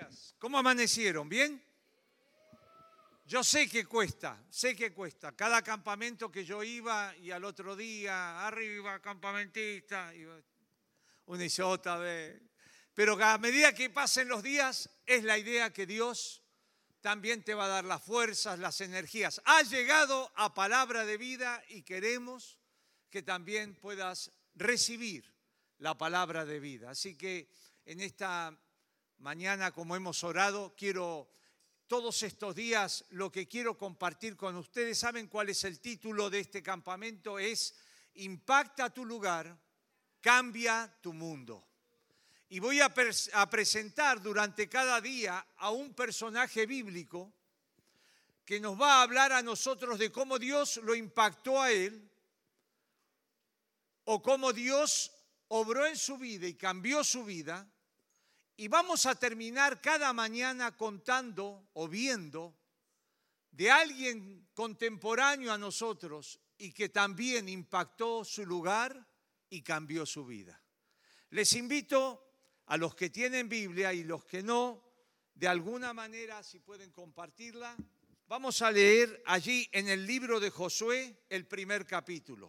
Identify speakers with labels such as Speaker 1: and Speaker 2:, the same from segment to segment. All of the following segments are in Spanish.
Speaker 1: días. ¿Cómo amanecieron? ¿Bien? Yo sé que cuesta. Cada campamento que yo iba y al otro día, arriba, campamentista, uno dice otra vez. Pero a medida que pasen los días, es la idea que Dios también te va a dar las fuerzas, las energías. Has llegado a palabra de vida y queremos que también puedas recibir la palabra de vida. Así que en esta mañana, como hemos orado, todos estos días lo que quiero compartir con ustedes, ¿saben cuál es el título de este campamento? Es Impacta tu lugar, cambia tu mundo. Y voy a presentar durante cada día a un personaje bíblico que nos va a hablar a nosotros de cómo Dios lo impactó a él o cómo Dios obró en su vida y cambió su vida. Y vamos a terminar cada mañana contando o viendo de alguien contemporáneo a nosotros y que también impactó su lugar y cambió su vida. Les invito a los que tienen Biblia y los que no, de alguna manera, si pueden compartirla, vamos a leer allí en el libro de Josué el primer capítulo.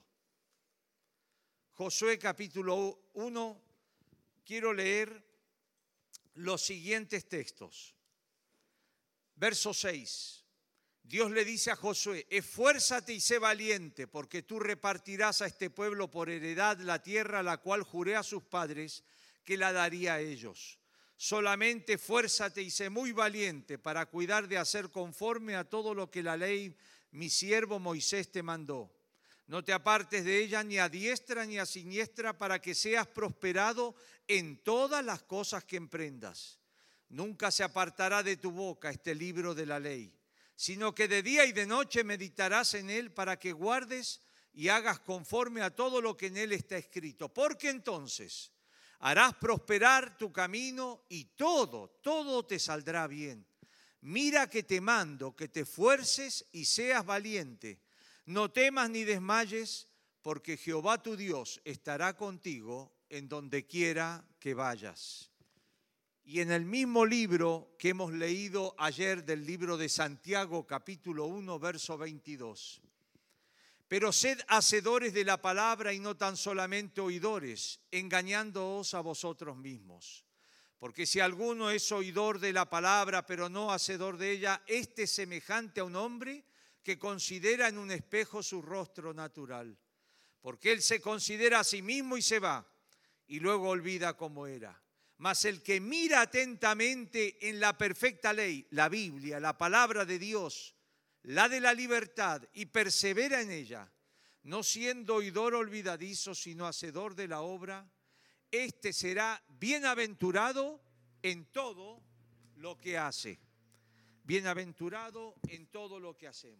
Speaker 1: Josué capítulo 1, quiero leer los siguientes textos. Verso 6. Dios le dice a Josué: esfuérzate y sé valiente, porque tú repartirás a este pueblo por heredad la tierra a la cual juré a sus padres que la daría a ellos. Solamente esfuérzate y sé muy valiente para cuidar de hacer conforme a todo lo que la ley mi siervo Moisés te mandó. No te apartes de ella ni a diestra ni a siniestra, para que seas prosperado en todas las cosas que emprendas. Nunca se apartará de tu boca este libro de la ley, sino que de día y de noche meditarás en él, para que guardes y hagas conforme a todo lo que en él está escrito. Porque entonces harás prosperar tu camino y todo te saldrá bien. Mira que te mando que te esfuerces y seas valiente. No temas ni desmayes, porque Jehová tu Dios estará contigo en donde quiera que vayas. Y en el mismo libro que hemos leído ayer, del libro de Santiago, capítulo 1, verso 22. Pero sed hacedores de la palabra y no tan solamente oidores, engañándoos a vosotros mismos. Porque si alguno es oidor de la palabra, pero no hacedor de ella, este es semejante a un hombre que considera en un espejo su rostro natural. Porque él se considera a sí mismo y se va, y luego olvida cómo era. Mas el que mira atentamente en la perfecta ley, la Biblia, la palabra de Dios, la de la libertad, y persevera en ella, no siendo oidor olvidadizo, sino hacedor de la obra, este será bienaventurado en todo lo que hace. Bienaventurado en todo lo que hacemos.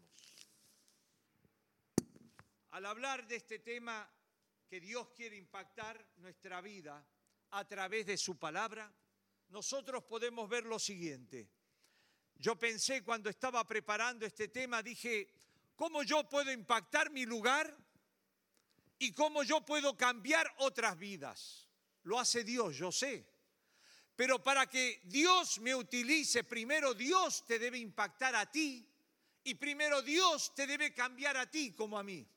Speaker 1: Al hablar de este tema que Dios quiere impactar nuestra vida a través de su palabra, nosotros podemos ver lo siguiente. Yo pensé cuando estaba preparando este tema, dije, ¿cómo yo puedo impactar mi lugar y cómo yo puedo cambiar otras vidas? Lo hace Dios, yo sé. Pero para que Dios me utilice, primero Dios te debe impactar a ti y primero Dios te debe cambiar a ti como a mí.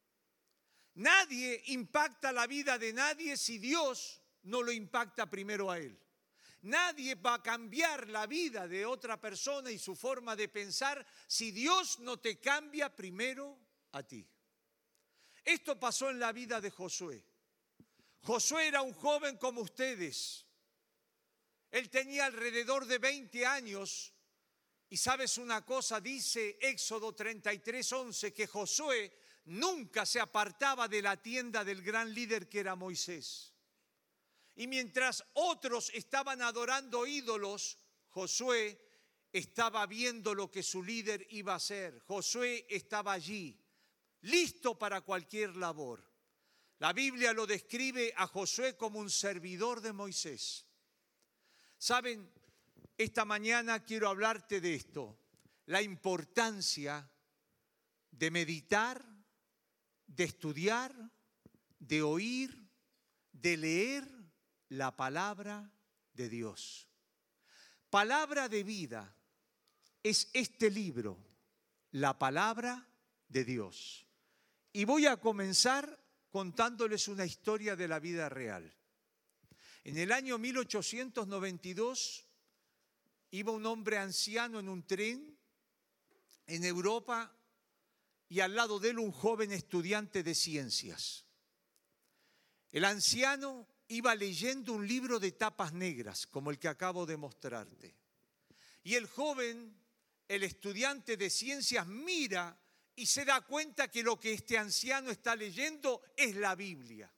Speaker 1: Nadie impacta la vida de nadie si Dios no lo impacta primero a él. Nadie va a cambiar la vida de otra persona y su forma de pensar si Dios no te cambia primero a ti. Esto pasó en la vida de Josué. Josué era un joven como ustedes. Él tenía alrededor de 20 años y sabes una cosa, dice Éxodo 33:11, que Josué nunca se apartaba de la tienda del gran líder que era Moisés. Y mientras otros estaban adorando ídolos, Josué estaba viendo lo que su líder iba a hacer. Josué estaba allí, listo para cualquier labor. La Biblia lo describe a Josué como un servidor de Moisés. Saben, esta mañana quiero hablarte de esto, la importancia de meditar, de estudiar, de oír, de leer la palabra de Dios. palabra de vida es este libro, la palabra de Dios. Y voy a comenzar contándoles una historia de la vida real. En el año 1892 iba un hombre anciano en un tren en Europa y al lado de él un joven estudiante de ciencias. El anciano iba leyendo un libro de tapas negras, como el que acabo de mostrarte. Y el joven, el estudiante de ciencias, mira y se da cuenta que lo que este anciano está leyendo es la Biblia.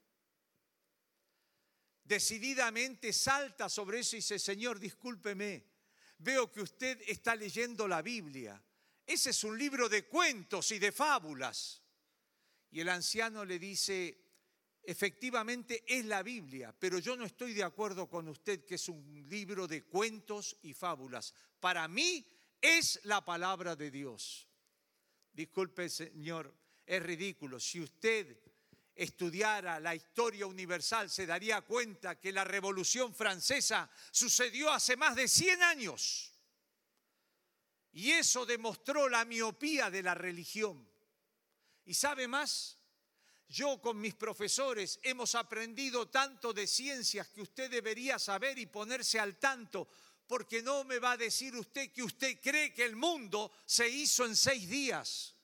Speaker 1: Decididamente salta sobre eso y dice: Señor, discúlpeme, veo que usted está leyendo la Biblia. Ese es un libro de cuentos y de fábulas. Y el anciano le dice: efectivamente es la Biblia, pero yo no estoy de acuerdo con usted que es un libro de cuentos y fábulas. Para mí es la palabra de Dios. Disculpe, señor, es ridículo. Si usted estudiara la historia universal, se daría cuenta que la Revolución Francesa sucedió hace más de 100 años. Y eso demostró la miopía de la religión. ¿Y sabe más? Yo con mis profesores hemos aprendido tanto de ciencias que usted debería saber y ponerse al tanto, porque no me va a decir usted que usted cree que el mundo se hizo en 6 días.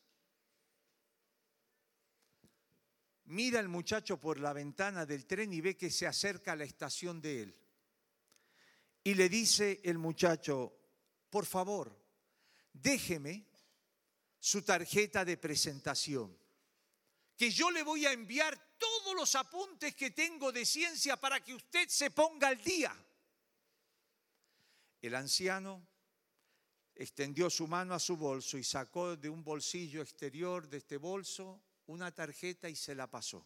Speaker 1: Mira el muchacho por la ventana del tren y ve que se acerca a la estación de él. Y le dice el muchacho: por favor, déjeme su tarjeta de presentación, que yo le voy a enviar todos los apuntes que tengo de ciencia para que usted se ponga al día. El anciano extendió su mano a su bolso y sacó de un bolsillo exterior de este bolso una tarjeta y se la pasó.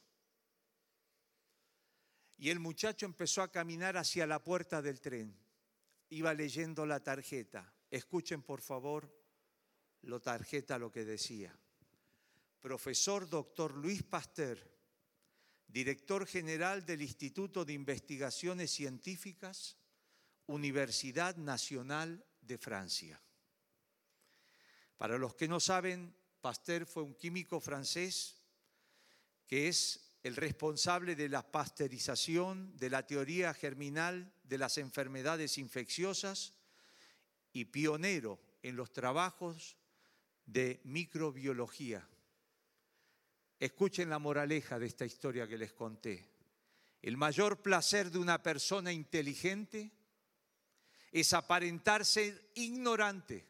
Speaker 1: Y el muchacho empezó a caminar hacia la puerta del tren. Iba leyendo la tarjeta. Escuchen por favor la tarjeta, lo que decía: Profesor Dr. Luis Pasteur, Director General del Instituto de Investigaciones Científicas, Universidad Nacional de Francia. Para los que no saben, Pasteur fue un químico francés que es el responsable de la pasteurización, de la teoría germinal de las enfermedades infecciosas y pionero en los trabajos de microbiología. Escuchen la moraleja de esta historia que les conté. El mayor placer de una persona inteligente es aparentar ser ignorante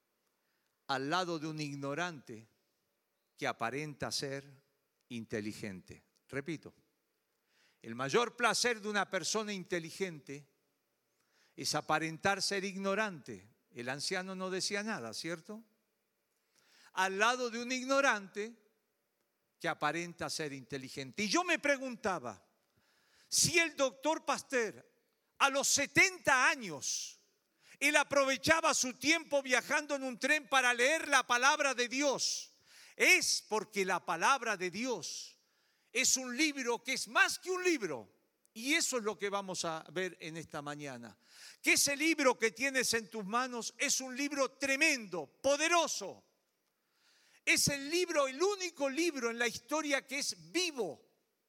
Speaker 1: al lado de un ignorante que aparenta ser inteligente. Repito, el mayor placer de una persona inteligente es aparentar ser ignorante. El anciano no decía nada, ¿cierto? Al lado de un ignorante que aparenta ser inteligente. Y yo me preguntaba, si el doctor Pasteur a los 70 años, él aprovechaba su tiempo viajando en un tren para leer la palabra de Dios, es porque la palabra de Dios es un libro que es más que un libro. Y eso es lo que vamos a ver en esta mañana. Que ese libro que tienes en tus manos es un libro tremendo, poderoso. Es el libro, el único libro en la historia que es vivo,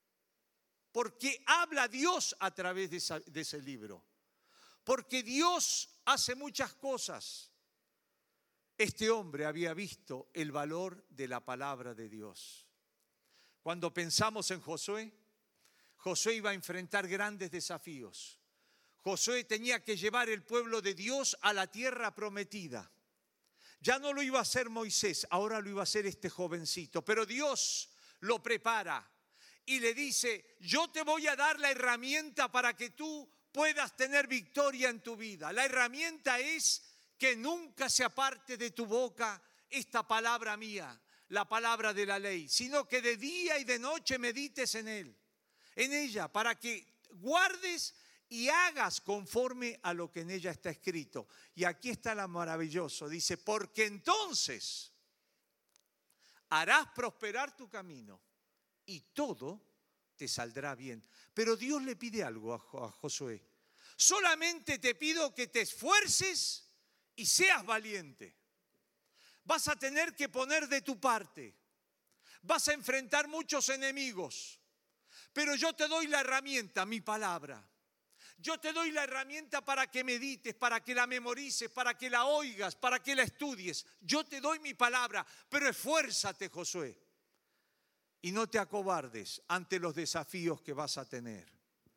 Speaker 1: porque habla Dios a través de ese libro. Porque Dios hace muchas cosas. Este hombre había visto el valor de la palabra de Dios. Cuando pensamos en Josué, Josué iba a enfrentar grandes desafíos. Josué tenía que llevar el pueblo de Dios a la tierra prometida. Ya no lo iba a hacer Moisés, ahora lo iba a hacer este jovencito. Pero Dios lo prepara y le dice: yo te voy a dar la herramienta para que tú puedas tener victoria en tu vida. La herramienta es que nunca se aparte de tu boca esta palabra mía, la palabra de la ley, sino que de día y de noche medites en ella, para que guardes y hagas conforme a lo que en ella está escrito. Y aquí está lo maravilloso, dice: porque entonces harás prosperar tu camino y todo te saldrá bien. Pero Dios le pide algo a Josué: Solamente te pido que te esfuerces y seas valiente. Vas a tener que poner de tu parte. Vas a enfrentar muchos enemigos. Pero yo te doy la herramienta, mi palabra. Yo te doy la herramienta para que medites, para que la memorices, para que la oigas, para que la estudies. Yo te doy mi palabra, pero esfuérzate, Josué. Y no te acobardes ante los desafíos que vas a tener.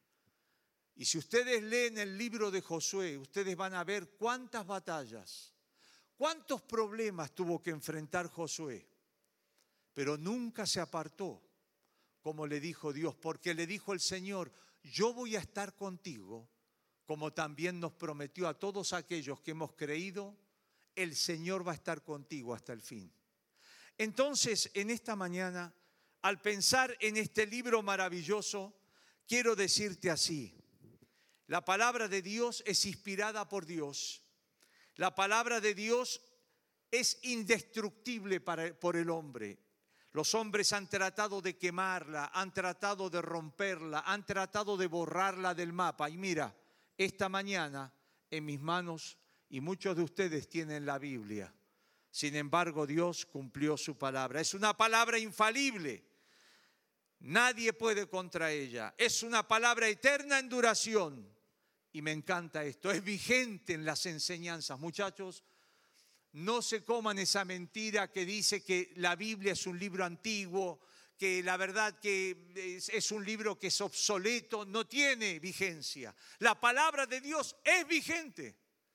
Speaker 1: Y si ustedes leen el libro de Josué, ustedes van a ver cuántas batallas, cuántos problemas tuvo que enfrentar Josué. Pero nunca se apartó, como le dijo Dios, porque le dijo el Señor: yo voy a estar contigo, como también nos prometió a todos aquellos que hemos creído, el Señor va a estar contigo hasta el fin. Entonces, en esta mañana, al pensar en este libro maravilloso, quiero decirte así: la palabra de Dios es inspirada por Dios. La palabra de Dios es indestructible por el hombre. Los hombres han tratado de quemarla, han tratado de romperla, han tratado de borrarla del mapa. Y mira, esta mañana en mis manos, y muchos de ustedes tienen la Biblia. Sin embargo, Dios cumplió su palabra. Es una palabra infalible. Nadie puede contra ella. Es una palabra eterna en duración. Y me encanta esto. Es vigente en las enseñanzas. Muchachos, no se coman esa mentira que dice que la Biblia es un libro antiguo, que la verdad que es un libro que es obsoleto. No tiene vigencia. La palabra de Dios es vigente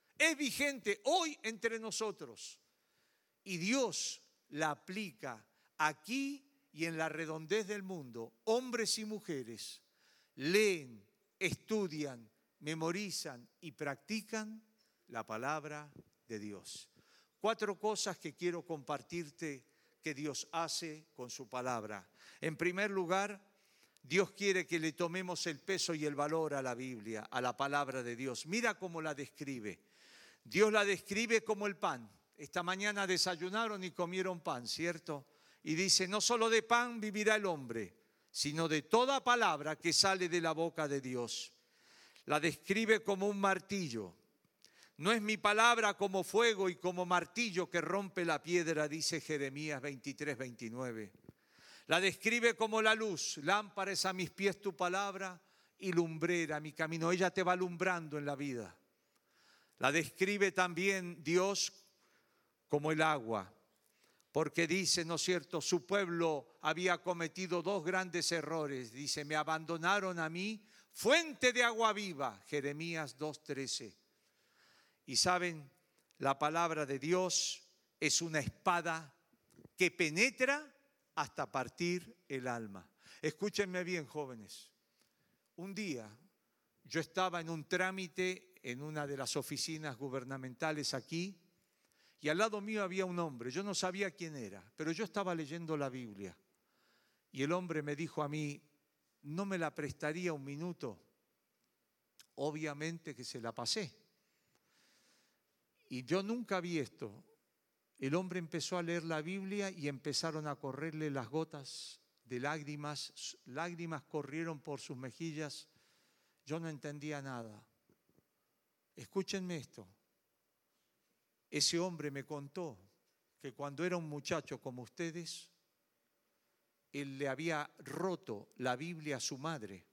Speaker 1: hoy entre nosotros. Y Dios la aplica aquí y en la redondez del mundo. Hombres y mujeres leen, estudian, memorizan y practican la palabra de Dios. 4 cosas que quiero compartirte que Dios hace con su palabra. En primer lugar, Dios quiere que le tomemos el peso y el valor a la Biblia, a la palabra de Dios. Mira cómo la describe. Dios la describe como el pan. Esta mañana desayunaron y comieron pan, ¿cierto? Y dice: no solo de pan vivirá el hombre, sino de toda palabra que sale de la boca de Dios. La describe como un martillo. No es mi palabra como fuego y como martillo que rompe la piedra, dice Jeremías 23, 29. La describe como la luz. Lámpara es a mis pies tu palabra y lumbrera mi camino. Ella te va alumbrando en la vida. La describe también Dios como el agua, porque dice, ¿no es cierto?, su pueblo había cometido 2 grandes errores. Dice: me abandonaron a mí, fuente de agua viva, Jeremías 2:13. Y saben, la palabra de Dios es una espada que penetra hasta partir el alma. Escúchenme bien, jóvenes. Un día yo estaba en un trámite en una de las oficinas gubernamentales aquí, y al lado mío había un hombre. Yo no sabía quién era, pero yo estaba leyendo la Biblia. Y el hombre me dijo a mí: ¿no me la prestaría un minuto? Obviamente que se la pasé. Y yo nunca vi esto. El hombre empezó a leer la Biblia y empezaron a correrle las gotas de lágrimas. Lágrimas corrieron por sus mejillas. Yo no entendía nada. Escúchenme esto. Ese hombre me contó que cuando era un muchacho como ustedes, él le había roto la Biblia a su madre.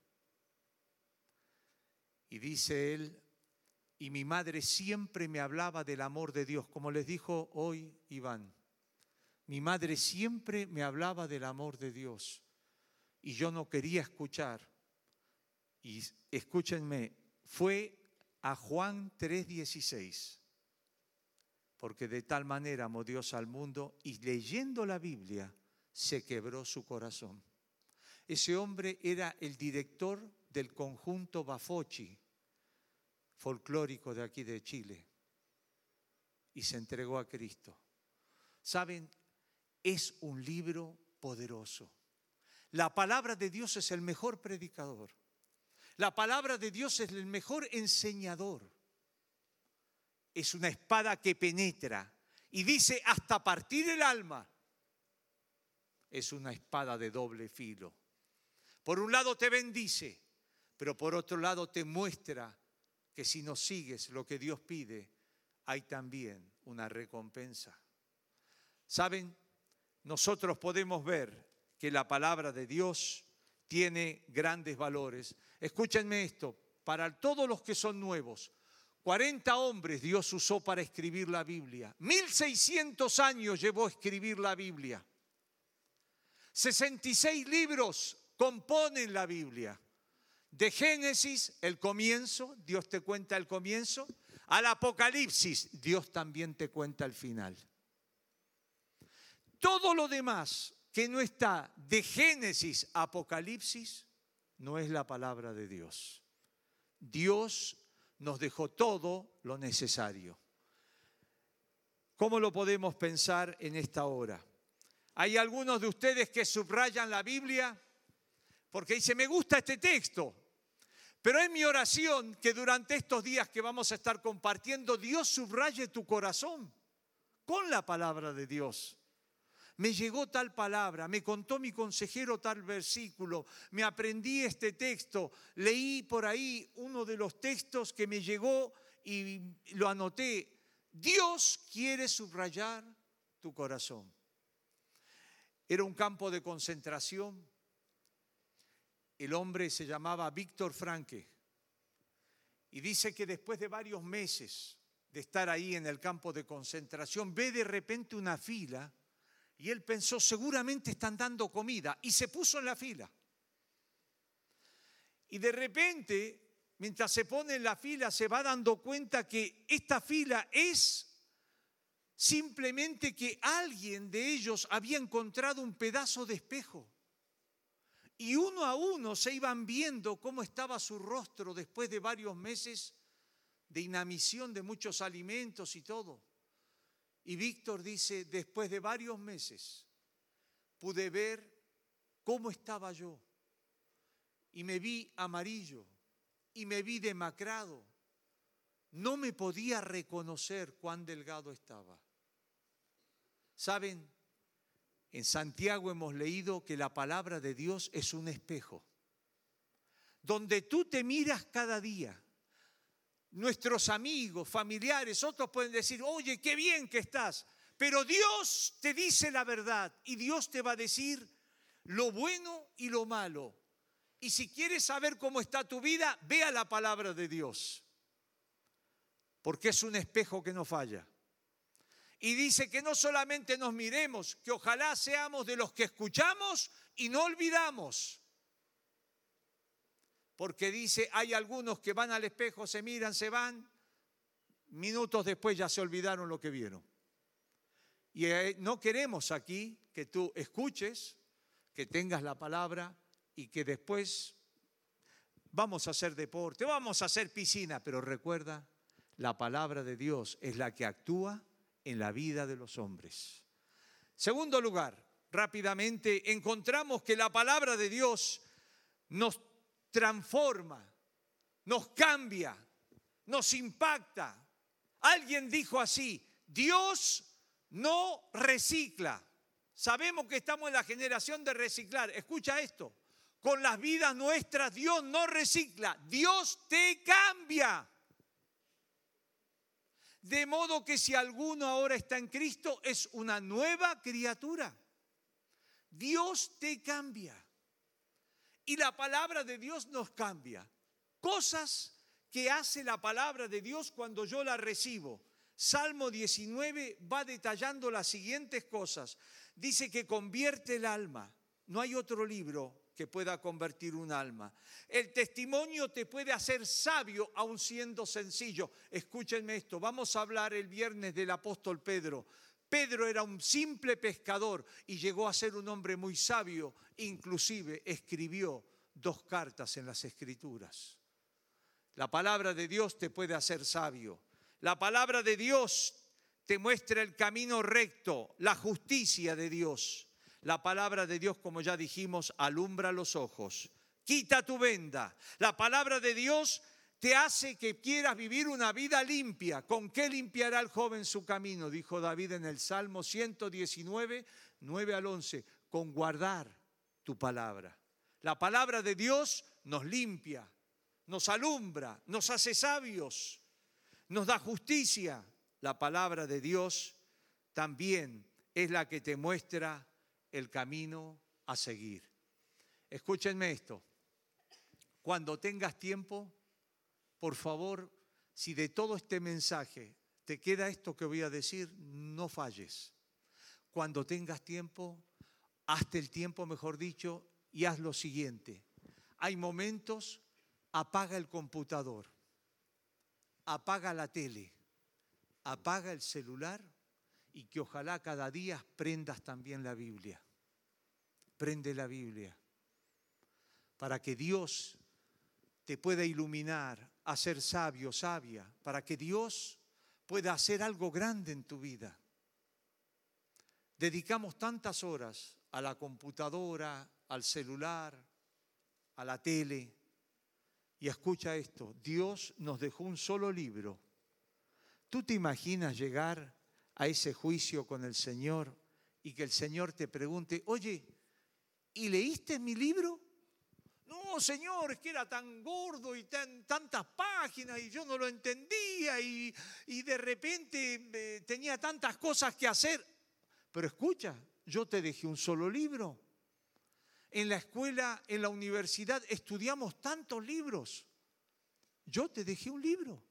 Speaker 1: Y dice él: y mi madre siempre me hablaba del amor de Dios, como les dijo hoy Iván. Mi madre siempre me hablaba del amor de Dios y yo no quería escuchar. Y escúchenme, fue a Juan 3:16. Porque de tal manera amó Dios al mundo, y leyendo la Biblia se quebró su corazón. Ese hombre era el director del conjunto Bafocchi, folclórico de aquí de Chile, y se entregó a Cristo. ¿Saben? Es un libro poderoso. La palabra de Dios es el mejor predicador. La palabra de Dios es el mejor enseñador. Es una espada que penetra y dice hasta partir el alma. Es una espada de doble filo. Por un lado te bendice, pero por otro lado te muestra que si no sigues lo que Dios pide, hay también una recompensa. ¿Saben? Nosotros podemos ver que la palabra de Dios tiene grandes valores. Escúchenme esto, para todos los que son nuevos, 40 hombres Dios usó para escribir la Biblia. 1600 años llevó a escribir la Biblia. 66 libros componen la Biblia. De Génesis, el comienzo, Dios te cuenta el comienzo, al Apocalipsis, Dios también te cuenta el final. Todo lo demás que no está de Génesis a Apocalipsis no es la palabra de Dios. Dios nos dejó todo lo necesario. ¿Cómo lo podemos pensar en esta hora? Hay algunos de ustedes que subrayan la Biblia porque dicen, me gusta este texto. Pero es mi oración que durante estos días que vamos a estar compartiendo, Dios subraye tu corazón con la palabra de Dios. Me llegó tal palabra, me contó mi consejero tal versículo, me aprendí este texto, leí por ahí uno de los textos que me llegó y lo anoté. Dios quiere subrayar tu corazón. Era un campo de concentración. El hombre se llamaba Víctor Frankl y dice que después de varios meses de estar ahí en el campo de concentración, ve de repente una fila y él pensó, seguramente están dando comida, y se puso en la fila. Y de repente, mientras se pone en la fila, se va dando cuenta que esta fila es simplemente que alguien de ellos había encontrado un pedazo de espejo. Y uno a uno se iban viendo cómo estaba su rostro después de varios meses de inanición de muchos alimentos y todo. Y Víctor dice, después de varios meses pude ver cómo estaba yo. Y me vi amarillo y me vi demacrado. No me podía reconocer cuán delgado estaba. ¿Saben? En Santiago hemos leído que la palabra de Dios es un espejo, donde tú te miras cada día. Nuestros amigos, familiares, otros pueden decir, oye, qué bien que estás, pero Dios te dice la verdad y Dios te va a decir lo bueno y lo malo. Y si quieres saber cómo está tu vida, ve a la palabra de Dios, porque es un espejo que no falla. Y dice que no solamente nos miremos, que ojalá seamos de los que escuchamos y no olvidamos. Porque dice, hay algunos que van al espejo, se miran, se van, minutos después ya se olvidaron lo que vieron. Y no queremos aquí que tú escuches, que tengas la palabra y que después vamos a hacer deporte, vamos a hacer piscina, pero recuerda, la palabra de Dios es la que actúa en la vida de los hombres. Segundo lugar, rápidamente, encontramos que la palabra de Dios nos transforma, nos cambia, nos impacta. Alguien dijo así, Dios no recicla. Sabemos que estamos en la generación de reciclar. Escucha esto, con las vidas nuestras Dios no recicla, Dios te cambia. De modo que si alguno ahora está en Cristo, es una nueva criatura. Dios te cambia. Y la palabra de Dios nos cambia. Cosas que hace la palabra de Dios cuando yo la recibo. Salmo 19 va detallando las siguientes cosas. Dice que convierte el alma. No hay otro libro que pueda convertir un alma. El testimonio te puede hacer sabio aun siendo sencillo. Escúchenme esto, vamos a hablar el viernes del apóstol Pedro. Pedro era un simple pescador y llegó a ser un hombre muy sabio. Inclusive escribió 2 cartas en las Escrituras. La palabra de Dios te puede hacer sabio. La palabra de Dios te muestra el camino recto, la justicia de Dios. La palabra de Dios, como ya dijimos, alumbra los ojos. Quita tu venda. La palabra de Dios te hace que quieras vivir una vida limpia. ¿Con qué limpiará el joven su camino? Dijo David en el Salmo 119, 9 al 11. Con guardar tu palabra. La palabra de Dios nos limpia, nos alumbra, nos hace sabios, nos da justicia. La palabra de Dios también es la que te muestra el camino a seguir. Escúchenme esto. Cuando tengas tiempo, por favor, si de todo este mensaje te queda esto que voy a decir, no falles. Cuando tengas tiempo, hazte el tiempo, mejor dicho, y haz lo siguiente. Hay momentos, apaga el computador, apaga la tele, apaga el celular y que ojalá cada día prendas también la Biblia. Prende la Biblia para que Dios te pueda iluminar a ser sabio, sabia, para que Dios pueda hacer algo grande en tu vida. Dedicamos tantas horas a la computadora, al celular, a la tele. Y escucha esto, Dios nos dejó un solo libro. ¿Tú te imaginas llegar a ese juicio con el Señor y que el Señor te pregunte, oye, ¿y leíste mi libro? No, Señor, es que era tan gordo y tantas páginas y yo no lo entendía y de repente tenía tantas cosas que hacer. Pero escucha, yo te dejé un solo libro. En la escuela, en la universidad, estudiamos tantos libros. Yo te dejé un libro.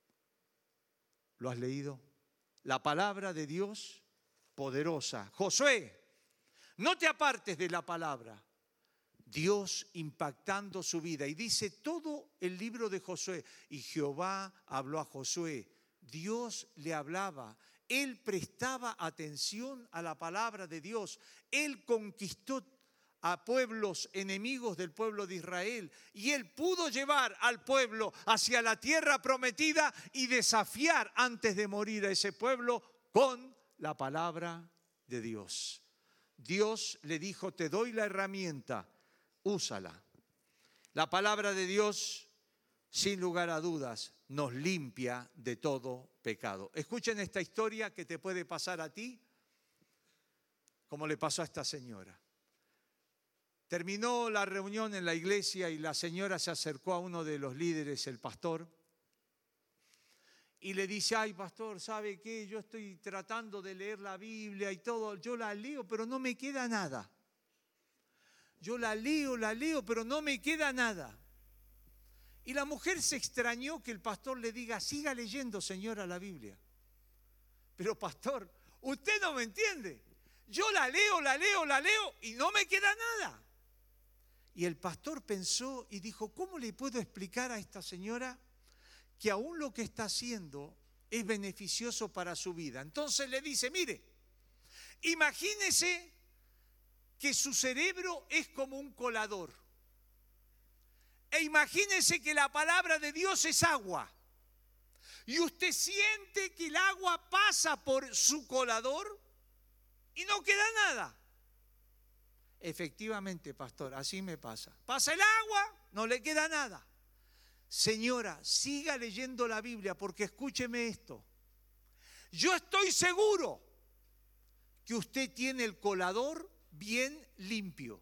Speaker 1: ¿Lo has leído? La palabra de Dios poderosa. Josué, no te apartes de la palabra. Dios impactando su vida. Y dice todo el libro de Josué. Y Jehová habló a Josué. Dios le hablaba. Él prestaba atención a la palabra de Dios. Él conquistó a pueblos enemigos del pueblo de Israel. Y él pudo llevar al pueblo hacia la tierra prometida y desafiar antes de morir a ese pueblo con la palabra de Dios. Dios le dijo, te doy la herramienta. Úsala. La palabra de Dios, sin lugar a dudas, nos limpia de todo pecado. Escuchen esta historia que te puede pasar a ti, como le pasó a esta señora. Terminó la reunión en la iglesia y la señora se acercó a uno de los líderes, el pastor, y le dice, ay pastor, ¿sabe qué? Yo estoy tratando de leer la Biblia y todo, yo la leo, pero no me queda nada. Yo la leo, pero no me queda nada. Y la mujer se extrañó que el pastor le diga, siga leyendo, señora, la Biblia. Pero pastor, usted no me entiende. Yo la leo y no me queda nada. Y el pastor pensó y dijo, ¿cómo le puedo explicar a esta señora que aún lo que está haciendo es beneficioso para su vida? Entonces le dice, mire, imagínese que su cerebro es como un colador. E imagínese que la palabra de Dios es agua. Y usted siente que el agua pasa por su colador y no queda nada. Efectivamente, pastor, así me pasa. Pasa el agua, no le queda nada. Señora, siga leyendo la Biblia porque escúcheme esto. Yo estoy seguro que usted tiene el colador bien limpio.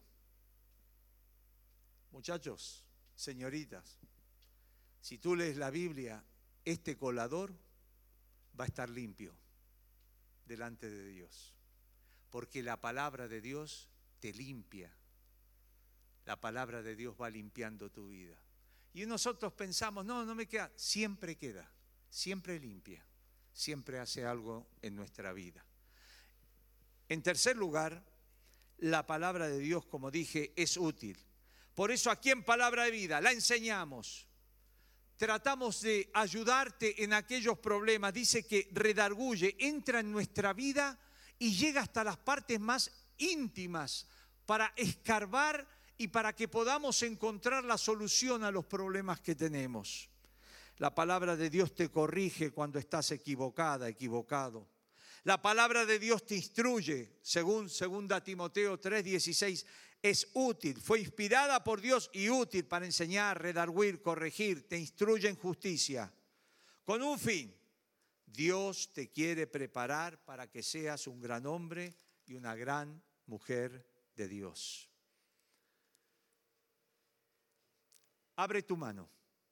Speaker 1: Muchachos, señoritas, si tú lees la Biblia, este colador va a estar limpio delante de Dios, porque la palabra de Dios te limpia. La palabra de Dios va limpiando tu vida. Y nosotros pensamos, no me queda. Siempre queda, siempre limpia, siempre hace algo en nuestra vida. En tercer lugar, la palabra de Dios, como dije, es útil. Por eso aquí en Palabra de Vida la enseñamos. Tratamos de ayudarte en aquellos problemas. Dice que redarguye, entra en nuestra vida y llega hasta las partes más íntimas para escarbar y para que podamos encontrar la solución a los problemas que tenemos. La palabra de Dios te corrige cuando estás equivocada, equivocado. La palabra de Dios te instruye, según 2 Timoteo 3:16, es útil, fue inspirada por Dios y útil para enseñar, redarguir, corregir, te instruye en justicia. Con un fin, Dios te quiere preparar para que seas un gran hombre y una gran mujer de Dios. Abre tu mano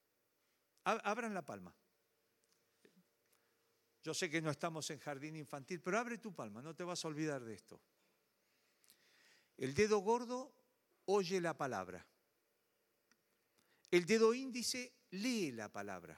Speaker 1: Abran la palma. Yo sé que no estamos en jardín infantil, pero abre tu palma, no te vas a olvidar de esto. El dedo gordo oye la palabra. El dedo índice lee la palabra.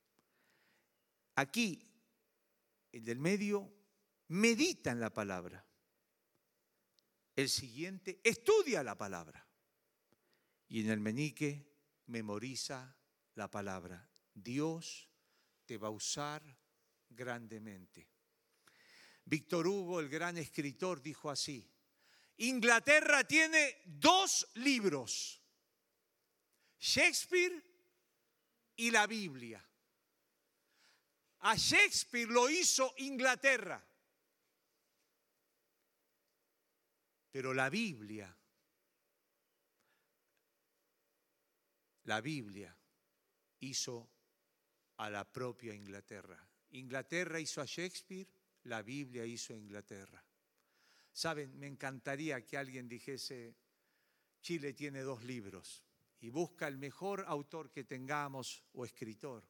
Speaker 1: Aquí, el del medio, medita en la palabra. El siguiente, estudia la palabra. Y en el meñique, memoriza la palabra. Dios te va a usar grandemente. Víctor Hugo, el gran escritor, dijo así: Inglaterra tiene 2 libros, Shakespeare y la Biblia. A Shakespeare lo hizo Inglaterra, pero la Biblia hizo a la propia Inglaterra. Inglaterra hizo a Shakespeare, la Biblia hizo a Inglaterra. Saben, me encantaría que alguien dijese, Chile tiene 2 libros y busca el mejor autor que tengamos o escritor.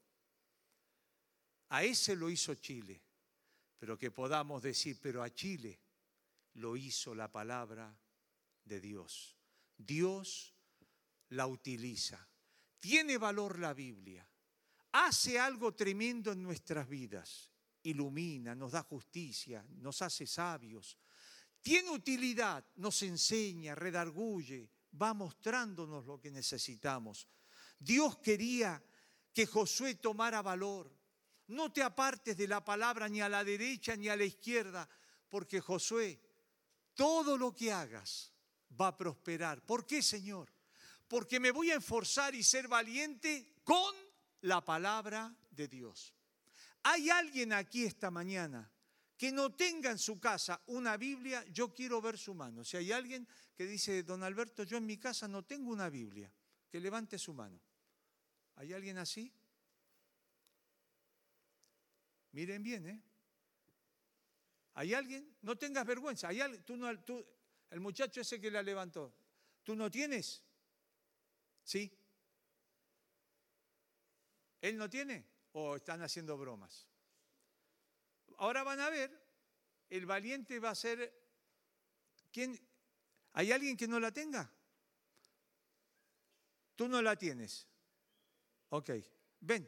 Speaker 1: A ese lo hizo Chile, pero que podamos decir, pero a Chile lo hizo la palabra de Dios. Dios la utiliza. Tiene valor la Biblia. Hace algo tremendo en nuestras vidas. Ilumina, nos da justicia, nos hace sabios. Tiene utilidad, nos enseña, redarguye, va mostrándonos lo que necesitamos. Dios quería que Josué tomara valor. No te apartes de la palabra ni a la derecha ni a la izquierda, porque Josué, todo lo que hagas va a prosperar. ¿Por qué, Señor? Porque me voy a esforzar y ser valiente con la palabra de Dios. ¿Hay alguien aquí esta mañana que no tenga en su casa una Biblia? Yo quiero ver su mano. Si hay alguien que dice, don Alberto, yo en mi casa no tengo una Biblia, que levante su mano. ¿Hay alguien así? Miren bien, ¿eh? ¿Hay alguien? No tengas vergüenza. ¿Hay alguien? El muchacho ese que la levantó, ¿tú no tienes? ¿Sí? ¿Él no tiene? ¿O están haciendo bromas? Ahora van a ver, el valiente va a ser... ¿Quién? ¿Hay alguien que no la tenga? Tú no la tienes. Ok, ven.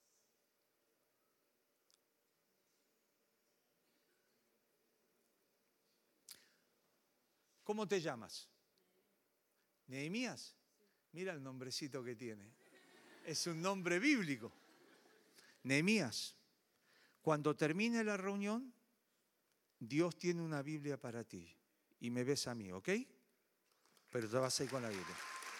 Speaker 1: ¿Cómo te llamas? ¿Nehemías? Mira el nombrecito que tiene. Es un nombre bíblico. Nehemías. Cuando termine la reunión, Dios tiene una Biblia para ti. Y me ves a mí, ¿ok? Pero te vas a ir con la Biblia.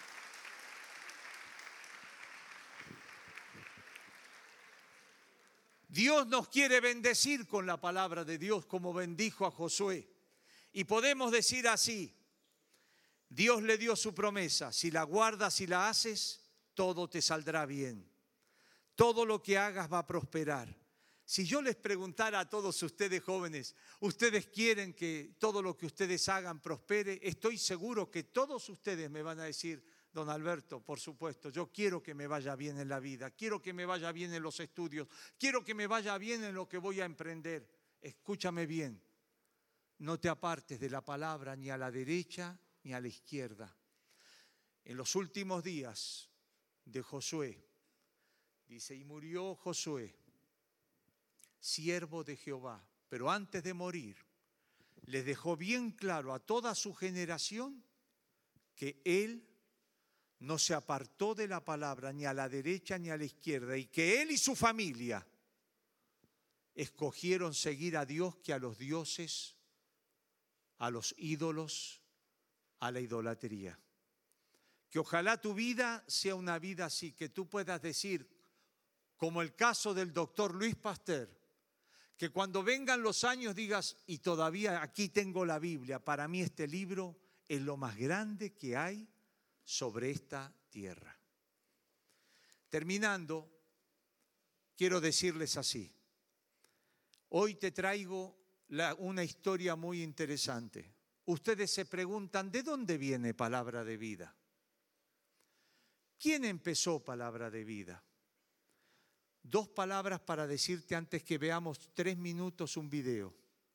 Speaker 1: Dios nos quiere bendecir con la palabra de Dios, como bendijo a Josué. Y podemos decir así, Dios le dio su promesa, si la guardas y la haces, todo te saldrá bien. Todo lo que hagas va a prosperar. Si yo les preguntara a todos ustedes jóvenes, ¿ustedes quieren que todo lo que ustedes hagan prospere? Estoy seguro que todos ustedes me van a decir, don Alberto, por supuesto, yo quiero que me vaya bien en la vida, quiero que me vaya bien en los estudios, quiero que me vaya bien en lo que voy a emprender. Escúchame bien, no te apartes de la palabra ni a la derecha ni a la izquierda. En los últimos días de Josué, dice, y murió Josué, siervo de Jehová, pero antes de morir, les dejó bien claro a toda su generación que él no se apartó de la palabra ni a la derecha ni a la izquierda y que él y su familia escogieron seguir a Dios que a los dioses, a los ídolos, a la idolatría. Que ojalá tu vida sea una vida así, que tú puedas decir, como el caso del doctor Luis Pasteur, que cuando vengan los años digas, y todavía aquí tengo la Biblia, para mí este libro es lo más grande que hay sobre esta tierra. Terminando, quiero decirles así, hoy te traigo una historia muy interesante. Ustedes se preguntan, ¿de dónde viene Palabra de Vida? ¿Quién empezó Palabra de Vida? 2 palabras para decirte antes que veamos 3 minutos un video.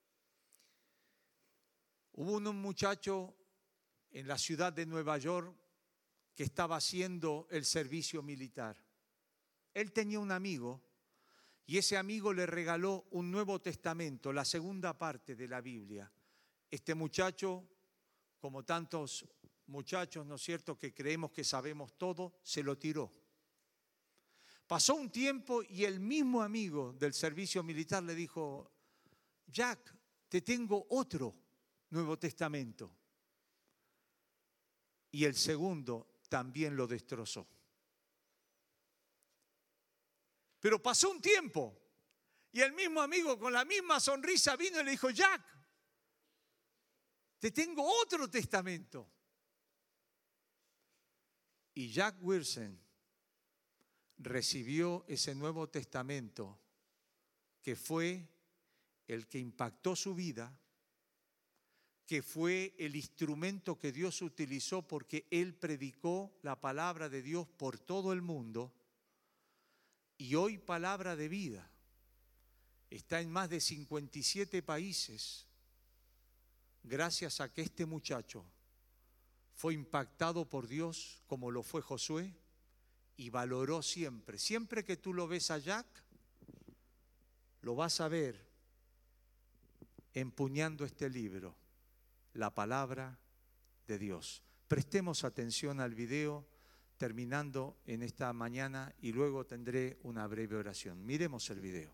Speaker 1: Hubo un muchacho en la ciudad de Nueva York que estaba haciendo el servicio militar. Él tenía un amigo y ese amigo le regaló un Nuevo Testamento, la segunda parte de la Biblia. Este muchacho, como tantos muchachos, ¿no es cierto?, que creemos que sabemos todo, se lo tiró. Pasó un tiempo y el mismo amigo del servicio militar le dijo: Jack, te tengo otro Nuevo Testamento. Y el segundo también lo destrozó. Pero pasó un tiempo y el mismo amigo con la misma sonrisa vino y le dijo: Jack, te tengo otro testamento. Y Jack Wilson recibió ese Nuevo Testamento que fue el que impactó su vida, que fue el instrumento que Dios utilizó porque él predicó la palabra de Dios por todo el mundo. Y hoy Palabra de Vida está en más de 57 países gracias a que este muchacho fue impactado por Dios como lo fue Josué y valoró siempre. Siempre que tú lo ves a Jack, lo vas a ver empuñando este libro, la Palabra de Dios. Prestemos atención al video terminando en esta mañana y luego tendré una breve oración. Miremos el video.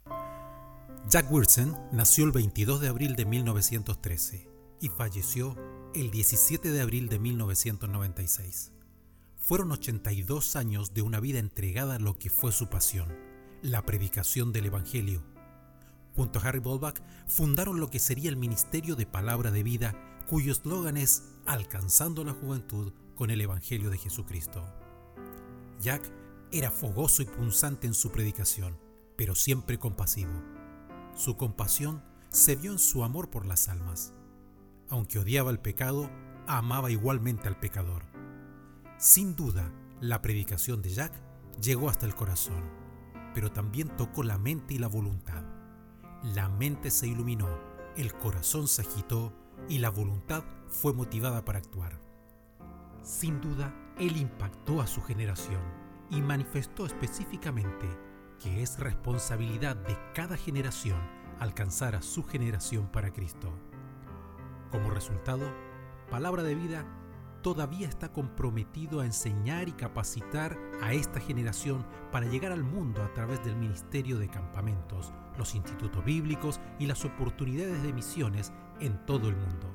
Speaker 2: Jack Wilson nació el 22 de abril de 1913 y falleció el 17 de abril de 1996. Fueron 82 años de una vida entregada a lo que fue su pasión, la predicación del Evangelio. Junto a Harry Bolbach fundaron lo que sería el Ministerio de Palabra de Vida, cuyo eslogan es Alcanzando la Juventud con el Evangelio de Jesucristo. Jack era fogoso y punzante en su predicación, pero siempre compasivo. Su compasión se vio en su amor por las almas. Aunque odiaba el pecado, amaba igualmente al pecador. Sin duda, la predicación de Jack llegó hasta el corazón, pero también tocó la mente y la voluntad. La mente se iluminó, el corazón se agitó y la voluntad fue motivada para actuar. Sin duda, él impactó a su generación y manifestó específicamente que es responsabilidad de cada generación alcanzar a su generación para Cristo. Como resultado, Palabra de Vida todavía está comprometido a enseñar y capacitar a esta generación para llegar al mundo a través del ministerio de campamentos, los institutos bíblicos y las oportunidades de misiones en todo el mundo.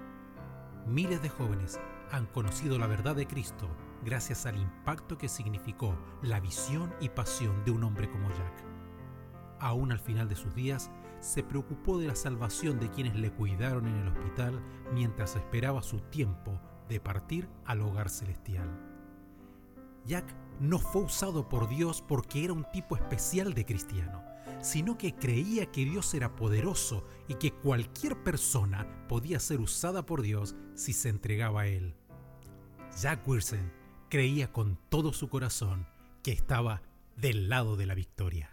Speaker 2: Miles de jóvenes han conocido la verdad de Cristo gracias al impacto que significó la visión y pasión de un hombre como Jack. Aún al final de sus días, se preocupó de la salvación de quienes le cuidaron en el hospital mientras esperaba su tiempo de partir al hogar celestial. Jack no fue usado por Dios porque era un tipo especial de cristiano, sino que creía que Dios era poderoso y que cualquier persona podía ser usada por Dios si se entregaba a Él. Jack Wilson creía con todo su corazón que estaba del lado de la victoria.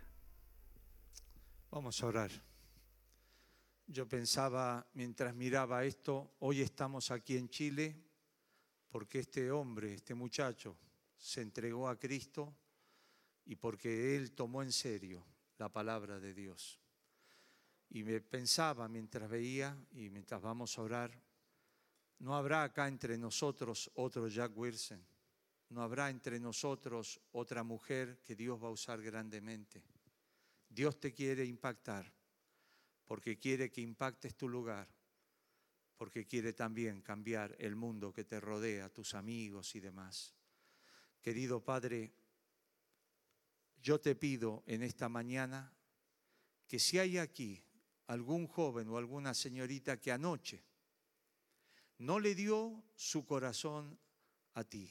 Speaker 1: Vamos a orar. Yo pensaba mientras miraba esto, hoy estamos aquí en Chile porque este hombre, este muchacho, se entregó a Cristo y porque él tomó en serio la palabra de Dios. Y me pensaba mientras veía y mientras vamos a orar, no habrá acá entre nosotros otro Jack Wilson, no habrá entre nosotros otra mujer que Dios va a usar grandemente. Dios te quiere impactar porque quiere que impactes tu lugar, porque quiere también cambiar el mundo que te rodea, tus amigos y demás. Querido Padre, yo te pido en esta mañana que si hay aquí algún joven o alguna señorita que anoche no le dio su corazón a ti,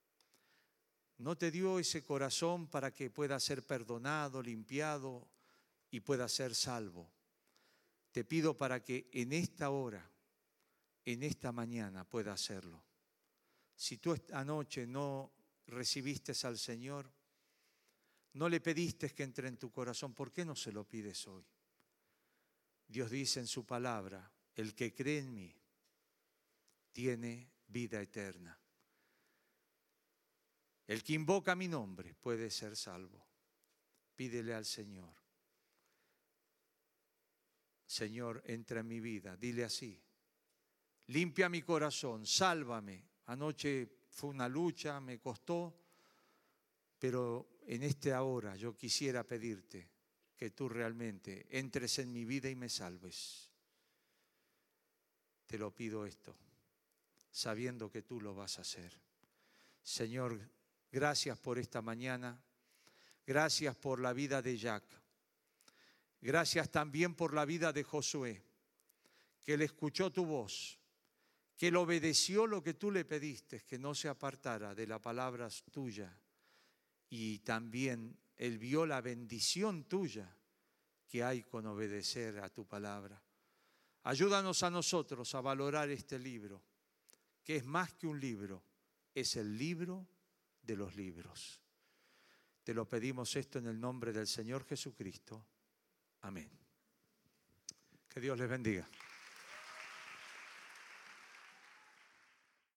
Speaker 1: no te dio ese corazón para que pueda ser perdonado, limpiado y pueda ser salvo, te pido para que en esta hora, en esta mañana pueda hacerlo. Si tú anoche no recibiste al Señor, No le pediste que entre en tu corazón. ¿Por qué no se lo pides hoy? Dios dice en su palabra, el que cree en mí tiene vida eterna. El que invoca mi nombre puede ser salvo. Pídele al Señor. Señor, entra en mi vida. Dile así. Limpia mi corazón, sálvame. Anoche fue una lucha, me costó, pero en esta hora yo quisiera pedirte que tú realmente entres en mi vida y me salves. Te lo pido esto, sabiendo que tú lo vas a hacer. Señor, gracias por esta mañana. Gracias por la vida de Jack. Gracias también por la vida de Josué, que él escuchó tu voz, que él obedeció lo que tú le pediste, que no se apartara de la palabra tuya. Y también él vio la bendición tuya que hay con obedecer a tu palabra. Ayúdanos a nosotros a valorar este libro, que es más que un libro, es el libro de los libros. Te lo pedimos esto en el nombre del Señor Jesucristo. Amén. Que Dios les bendiga.